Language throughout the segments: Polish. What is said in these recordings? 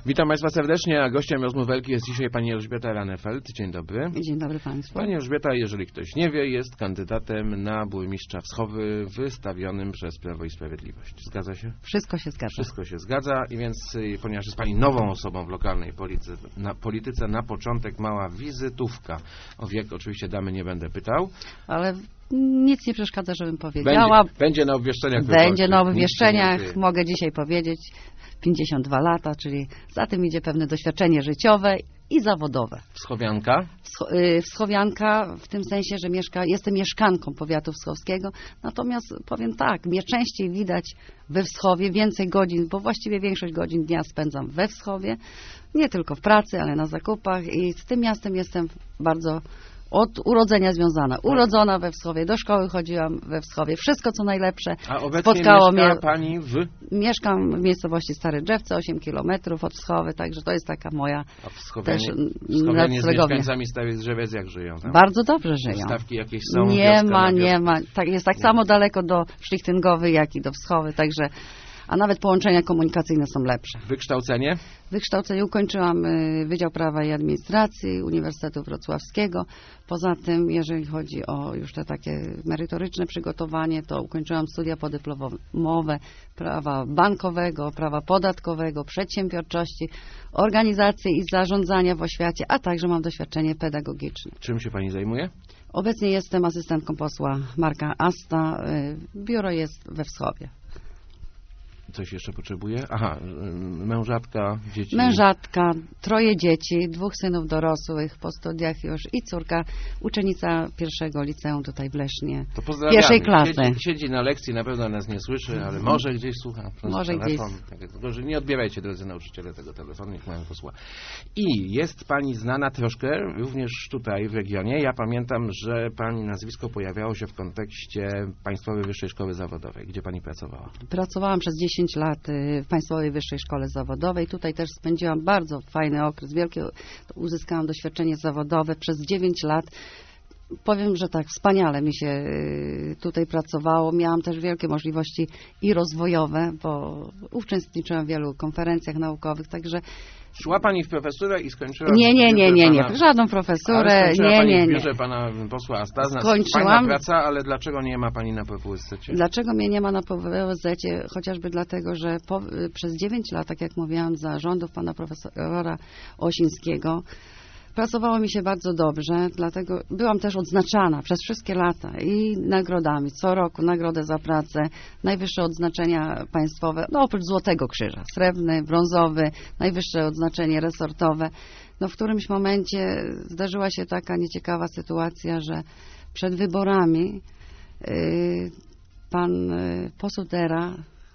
Witam Państwa serdecznie, a gościem rozmówelki jest dzisiaj pani Elżbieta Rannefeld. Dzień dobry. Dzień dobry Państwu. Pani Elżbieta, jeżeli ktoś nie wie, jest kandydatem na burmistrza Wschowy wystawionym przez Prawo i Sprawiedliwość. Zgadza się? Wszystko się zgadza. Wszystko się zgadza i więc, ponieważ jest pani nową osobą w lokalnej polityce, na początek mała wizytówka. O wiek oczywiście damy nie będę pytał. Ale nic nie przeszkadza, żebym powiedziała. Będzie na obwieszczeniach. Będzie na obwieszczeniach, mogę dzisiaj powiedzieć. 52 lata, czyli za tym idzie pewne doświadczenie życiowe i zawodowe. Wschowianka? Wschowianka w tym sensie, że jestem mieszkanką powiatu wschowskiego, natomiast powiem tak, mnie częściej widać we Wschowie, więcej godzin, bo właściwie większość godzin dnia spędzam we Wschowie, nie tylko w pracy, ale na zakupach i z tym miastem jestem bardzo od urodzenia związana. Urodzona we Wschowie, do szkoły chodziłam we Wschowie. Wszystko, co najlepsze spotkało mnie. Pani w? Mieszkam w miejscowości Stare Drzewce, 8 kilometrów od Wschowy, także to jest taka moja też Wschowianie z mieszkańcami Starych Drzewiec jak żyją? Tam? Bardzo dobrze żyją. Stawki jakieś są? Nie ma. Tak, jest tak samo daleko do Szlichtyngowy, jak i do Wschowy, także a nawet połączenia komunikacyjne są lepsze. Wykształcenie? Wykształcenie ukończyłam Wydział Prawa i Administracji Uniwersytetu Wrocławskiego. Poza tym, jeżeli chodzi o już te takie merytoryczne przygotowanie, to ukończyłam studia podyplomowe prawa bankowego, prawa podatkowego, przedsiębiorczości, organizacji i zarządzania w oświacie, a także mam doświadczenie pedagogiczne. Czym się pani zajmuje? Obecnie jestem asystentką posła Marka Asta. Biuro jest we Wschowie. Coś jeszcze potrzebuje? Aha, mężatka, dzieci. Mężatka, 3 dzieci, 2 synów dorosłych po studiach już i córka, uczennica 1. liceum tutaj w Lesznie. To pozdrawiamy. 1. klasy. Siedzi na lekcji, na pewno nas nie słyszy, ale może gdzieś słucha. Może telefon. gdzieś. Tylko, że nie odbierajcie, drodzy nauczyciele, tego telefonu, niech mają posła. I jest pani znana troszkę również tutaj w regionie. Ja pamiętam, że pani nazwisko pojawiało się w kontekście Państwowej Wyższej Szkoły Zawodowej. Gdzie pani pracowała? Pracowałam przez 10 lat w Państwowej Wyższej Szkole Zawodowej. Tutaj też spędziłam bardzo fajny okres. Uzyskałam doświadczenie zawodowe przez 9 lat. Powiem, że tak, wspaniale mi się tutaj pracowało. Miałam też wielkie możliwości i rozwojowe, bo uczestniczyłam w wielu konferencjach naukowych, także Szła pani w profesurę i skończyła... Nie, żadną profesurę, nie. W biurze pana posła Asta. Skończyłam. Fajna praca, ale dlaczego nie ma pani na PWSZ-cie? Dlaczego mnie nie ma na PWSZ-cie? Chociażby dlatego, że przez 9 lat, tak jak mówiłam, za rządów pana profesora Osińskiego, pracowało mi się bardzo dobrze, dlatego byłam też odznaczana przez wszystkie lata i nagrodami. Co roku nagrodę za pracę, najwyższe odznaczenia państwowe, no oprócz Złotego Krzyża, srebrny, brązowy, najwyższe odznaczenie resortowe. No w którymś momencie zdarzyła się taka nieciekawa sytuacja, że przed wyborami pan poseł Dera,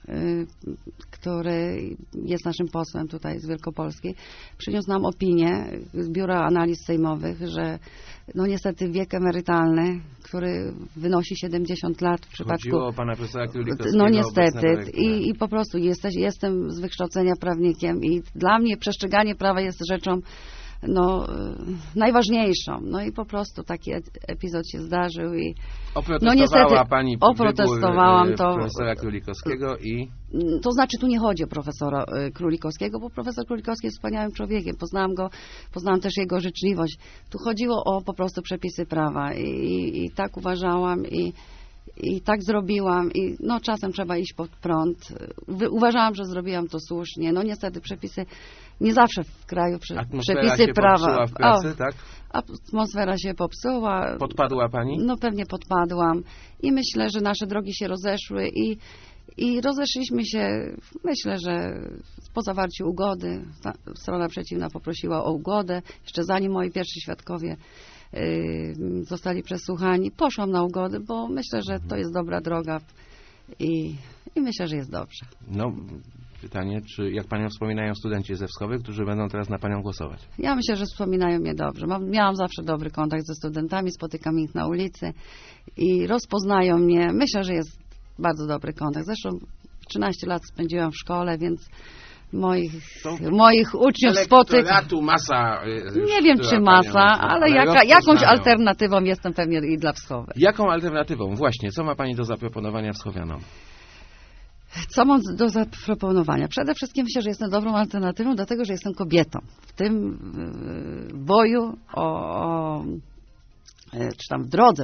który jest naszym posłem tutaj z Wielkopolskiej, przyniósł nam opinię z Biura Analiz Sejmowych, że no niestety wiek emerytalny, który wynosi 70 lat w przypadku... Chodziło o pana profesora Królikowskiego. No niestety. I po prostu jestem z wykształcenia prawnikiem i dla mnie przestrzeganie prawa jest rzeczą najważniejszą. No i po prostu taki epizod się zdarzył i oprotestowała pani oprotestowałam to profesora Królikowskiego i... To znaczy tu nie chodzi o profesora Królikowskiego, bo profesor Królikowski jest wspaniałym człowiekiem. Poznałam go, poznałam też jego życzliwość. Tu chodziło o po prostu przepisy prawa i tak uważałam i tak zrobiłam i czasem trzeba iść pod prąd. Uważałam, że zrobiłam to słusznie. No niestety przepisy, nie zawsze w kraju przepisy prawa. W pracy, tak? Atmosfera się popsuła. Podpadła pani? No pewnie podpadłam i myślę, że nasze drogi się rozeszły i rozeszliśmy się, myślę, że po zawarciu ugody, strona przeciwna poprosiła o ugodę, jeszcze zanim moi pierwsi świadkowie zostali przesłuchani. Poszłam na ugodę, bo myślę, że to jest dobra droga i myślę, że jest dobrze. No, pytanie, czy jak panią wspominają studenci ze Wschowy, którzy będą teraz na panią głosować? Ja myślę, że wspominają mnie dobrze. Miałam zawsze dobry kontakt ze studentami, spotykam ich na ulicy i rozpoznają mnie. Myślę, że jest bardzo dobry kontakt. Zresztą 13 lat spędziłam w szkole, więc moich uczniów spotykam. Masa. Nie wiem, czy masa, ale jakąś alternatywą jestem pewnie i dla Wschowy. Jaką alternatywą? Właśnie, co ma pani do zaproponowania wschowianom? Co mam do zaproponowania? Przede wszystkim myślę, że jestem dobrą alternatywą, dlatego że jestem kobietą. W tym boju czy tam w drodze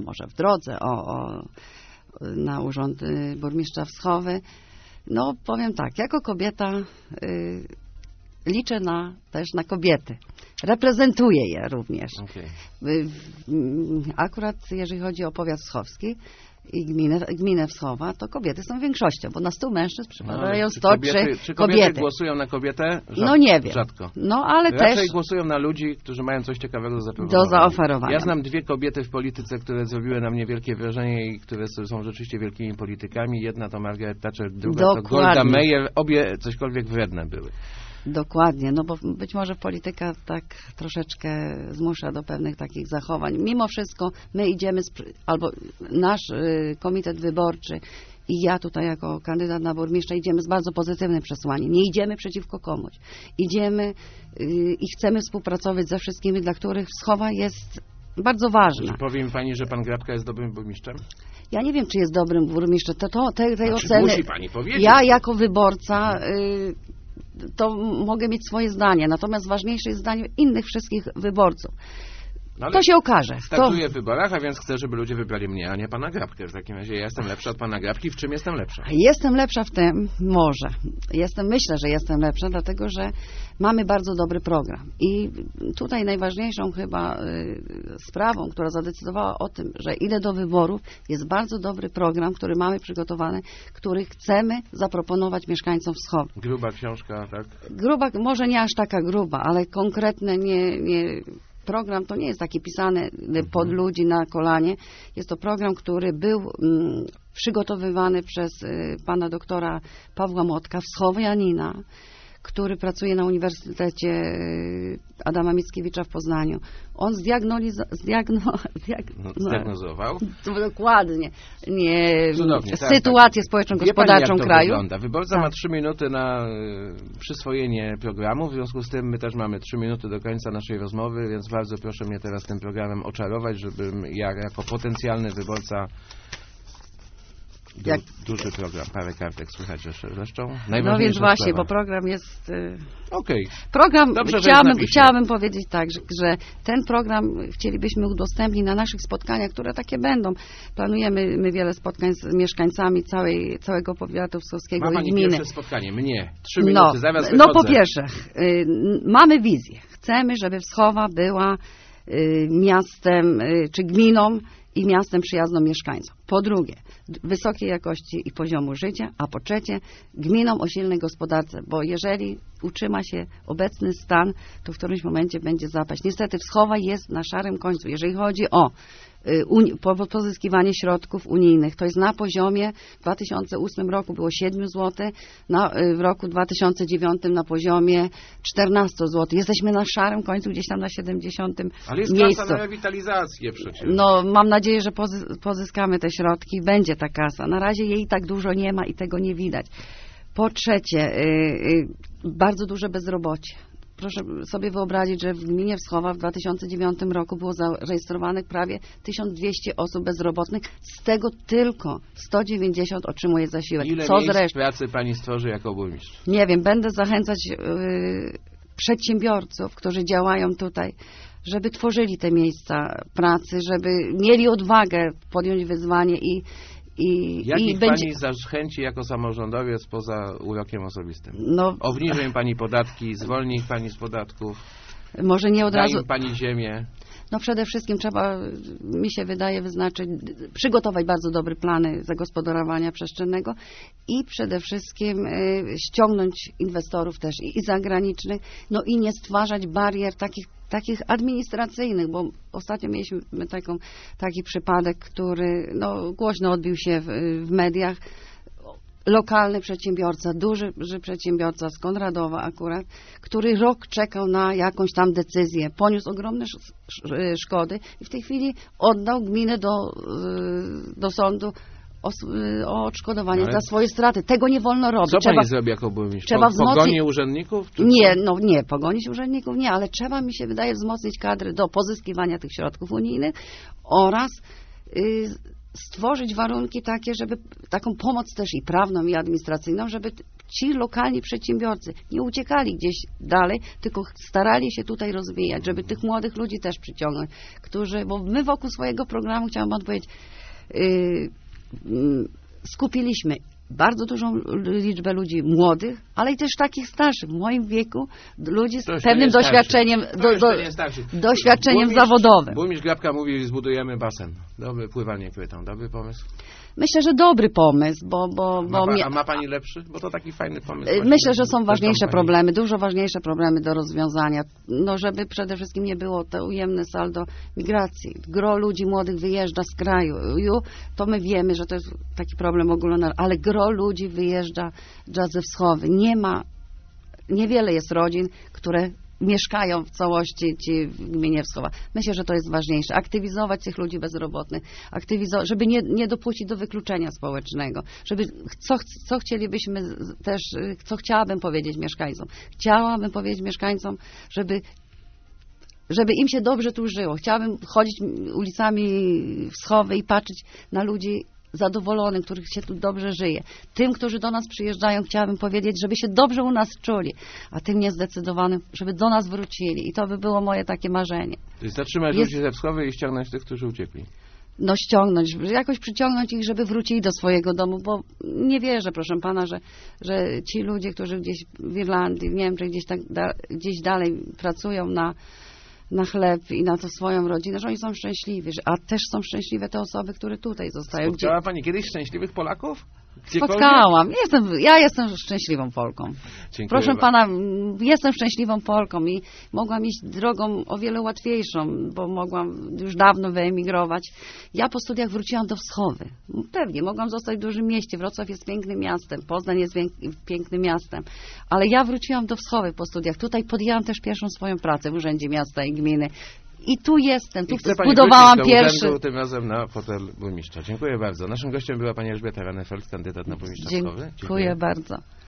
na urząd burmistrza Wschowy. No powiem tak, jako kobieta liczę też na kobiety. Reprezentuję je również. Okay. Akurat jeżeli chodzi o powiat wschowski i gminę Wschowa, to kobiety są większością, bo na 100 mężczyzn przypadają 103 Czy kobiety głosują na kobietę? No nie wiem. Rzadko. No ale raczej też głosują na ludzi, którzy mają coś ciekawego do zaoferowania. Ja znam 2 kobiety w polityce, które zrobiły na mnie wielkie wrażenie i które są rzeczywiście wielkimi politykami. Jedna to Margaret Thatcher, druga to Golda Meir. Obie cośkolwiek wredne były. Dokładnie, no bo być może polityka tak troszeczkę zmusza do pewnych takich zachowań. Mimo wszystko my idziemy, albo nasz komitet wyborczy i ja tutaj jako kandydat na burmistrza idziemy z bardzo pozytywnym przesłaniem. Nie idziemy przeciwko komuś. Idziemy i chcemy współpracować ze wszystkimi, dla których Wschowa jest bardzo ważna. Czy powie mi pani, że pan Grabka jest dobrym burmistrzem? Ja nie wiem, czy jest dobrym burmistrzem. Tej oceny musi pani powiedzieć? Ja jako wyborca to mogę mieć swoje zdanie, natomiast ważniejsze jest zdanie innych wszystkich wyborców. No to się okaże. Startuję w wyborach, a więc chcę, żeby ludzie wybrali mnie, a nie pana Grabkę. W takim razie ja jestem lepsza od pana Grabki. W czym jestem lepsza? Jestem lepsza w tym, może. Myślę, że jestem lepsza, dlatego że mamy bardzo dobry program. I tutaj najważniejszą chyba sprawą, która zadecydowała o tym, że idę do wyborów, jest bardzo dobry program, który mamy przygotowany, który chcemy zaproponować mieszkańcom Wschowa. Gruba książka, tak? Gruba, może nie aż taka gruba, ale konkretne nie program to nie jest taki pisany pod ludzi na kolanie. Jest to program, który był przygotowywany przez pana doktora Pawła Młotka, wschowianina, który pracuje na Uniwersytecie Adama Mickiewicza w Poznaniu. On zdiagnozował. Dokładnie. Cudownie, sytuację społeczno-gospodarczą kraju. Wygląda? Wyborca ma 3 minuty na przyswojenie programu, w związku z tym my też mamy 3 minuty do końca naszej rozmowy, więc bardzo proszę mnie teraz tym programem oczarować, żebym ja jako potencjalny wyborca duży program, parę kartek słychać zresztą. No więc właśnie, bo program jest... Okej. Program, chciałabym powiedzieć tak, że ten program chcielibyśmy udostępnić na naszych spotkaniach, które takie będą. Planujemy wiele spotkań z mieszkańcami całego powiatu wschodzkiego i gminy. Pierwsze spotkanie, mnie. 3 minuty, zaraz wychodzę. No po pierwsze, mamy wizję. Chcemy, żeby Wschowa była miastem czy gminą i miastem przyjazną mieszkańcom. Po drugie, wysokiej jakości i poziomu życia, a po trzecie, gminą o silnej gospodarce, bo jeżeli utrzyma się obecny stan, to w którymś momencie będzie zapaść. Niestety Wschowa jest na szarym końcu. Jeżeli chodzi o pozyskiwanie środków unijnych, to jest na poziomie w 2008 roku było 7 zł, w roku 2009 na poziomie 14 zł. Jesteśmy na szarym końcu, gdzieś tam na 70 Ale jest miejscu. kasa na rewitalizację przecież. No, mam nadzieję, że pozyskamy te środki, będzie ta kasa. Na razie jej tak dużo nie ma i tego nie widać. Po trzecie, bardzo duże bezrobocie. Proszę sobie wyobrazić, że w gminie Wschowa w 2009 roku było zarejestrowanych prawie 1200 osób bezrobotnych, z tego tylko 190 otrzymuje zasiłek. Ile Co miejsc pracy pani stworzy jako burmistrz? Nie wiem, będę zachęcać przedsiębiorców, którzy działają tutaj, żeby tworzyli te miejsca pracy, żeby mieli odwagę podjąć wyzwanie Jak pani zachęci jako samorządowiec poza urokiem osobistym? No, obniży im pani podatki, zwolni ich pani z podatków, może nie od razu. Da im pani ziemię. No przede wszystkim trzeba, mi się wydaje, przygotować bardzo dobre plany zagospodarowania przestrzennego i przede wszystkim ściągnąć inwestorów też i zagranicznych, no i nie stwarzać barier takich administracyjnych, bo ostatnio mieliśmy taki przypadek, który głośno odbił się w mediach. Lokalny przedsiębiorca, duży przedsiębiorca z Konradowa akurat, który rok czekał na jakąś tam decyzję, poniósł ogromne szkody i w tej chwili oddał gminę do sądu o odszkodowanie za swoje straty. Tego nie wolno robić. Co pani zrobi jako burmistrz? Pogoni urzędników? Nie, pogonić urzędników nie, ale trzeba, mi się wydaje, wzmocnić kadry do pozyskiwania tych środków unijnych oraz stworzyć warunki takie, żeby taką pomoc też i prawną, i administracyjną, żeby ci lokalni przedsiębiorcy nie uciekali gdzieś dalej, tylko starali się tutaj rozwijać, żeby tych młodych ludzi też przyciągnąć, bo my wokół swojego programu, chciałam odpowiedzieć, skupiliśmy bardzo dużą liczbę ludzi młodych, ale i też takich starszych, w moim wieku, ludzi z pewnym doświadczeniem zawodowym. Burmistrz Grabka mówi, zbudujemy basen. Dobry, pływanie kwietą. Dobry pomysł? Myślę, że dobry pomysł, A ma pani lepszy? Bo to taki fajny pomysł. Myślę, że są ważniejsze problemy, dużo ważniejsze problemy do rozwiązania. No, żeby przede wszystkim nie było to ujemne saldo migracji. Gro ludzi młodych wyjeżdża z kraju. To my wiemy, że to jest taki problem ogólnonarodowy, ale gro ludzi wyjeżdża ze wschowy. Niewiele jest rodzin, które mieszkają w całości w gminie Wschowa. Myślę, że to jest ważniejsze. Aktywizować tych ludzi bezrobotnych, żeby nie dopuścić do wykluczenia społecznego. Co chcielibyśmy też, co chciałabym powiedzieć mieszkańcom? Chciałabym powiedzieć mieszkańcom, żeby im się dobrze tu żyło. Chciałabym chodzić ulicami Wschowy i patrzeć na ludzi zadowolonym, których się tu dobrze żyje. Tym, którzy do nas przyjeżdżają, chciałabym powiedzieć, żeby się dobrze u nas czuli, a tym niezdecydowanym, żeby do nas wrócili. I to by było moje takie marzenie. To jest zatrzymać ludzi ze Wschowy i ściągnąć tych, którzy uciekli. No ściągnąć, jakoś przyciągnąć ich, żeby wrócili do swojego domu, bo nie wierzę, proszę pana, że ci ludzie, którzy gdzieś w Irlandii, w Niemczech, gdzieś dalej pracują na chleb i na to swoją rodzinę, że oni są szczęśliwi, a też są szczęśliwe te osoby, które tutaj zostają. Spotkała pani kiedyś szczęśliwych Polaków? Spotkałam. Ja jestem szczęśliwą Polką. Dziękuję Proszę bardzo. pana, jestem szczęśliwą Polką i mogłam iść drogą o wiele łatwiejszą, bo mogłam już dawno wyemigrować. Ja po studiach wróciłam do Wschowy. Pewnie, mogłam zostać w dużym mieście. Wrocław jest pięknym miastem, Poznań jest pięknym miastem, ale ja wróciłam do Wschowy po studiach. Tutaj podjęłam też pierwszą swoją pracę w Urzędzie Miasta i Gminy. I tu jestem, tu zbudowałam pierwszy. Tym razem na fotel burmistrza. Dziękuję bardzo. Naszym gościem była pani Elżbieta Rennefeld, kandydat na burmistrza Wschowy. Dziękuję bardzo.